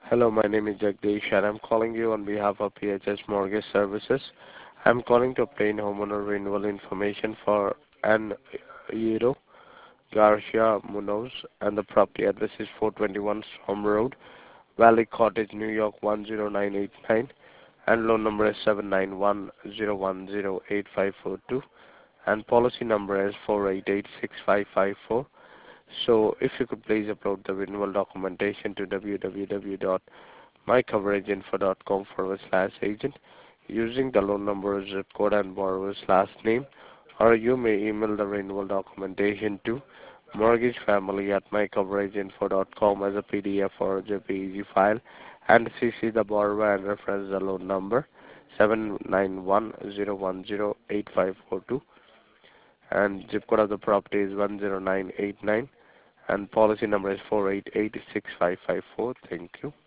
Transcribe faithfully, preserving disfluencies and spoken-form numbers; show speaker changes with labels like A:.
A: Hello, my name is Jagdish and I'm calling you on behalf of P H S Mortgage Services. I'm calling to obtain homeowner renewal information for an Euro Garcia Munoz, and the property address is four twenty-one Storm Road, Valley Cottage, New York one zero nine eight nine, and loan number is seven nine one zero one zero eight five four two, and policy number is four eight eight six five five four. So if you could please upload the renewal documentation to w w w dot my coverage info dot com forward slash agent using the loan number, zip code, and borrower's last name, or you may email the renewal documentation to mortgagefamily at my coverage info dot com as a P D F or J P E G file, and C C the borrower and reference the loan number seven nine one zero one zero eight five four two, and zip code of the property is one zero nine eight nine, and policy number is four eight eight six five five four. Thank you.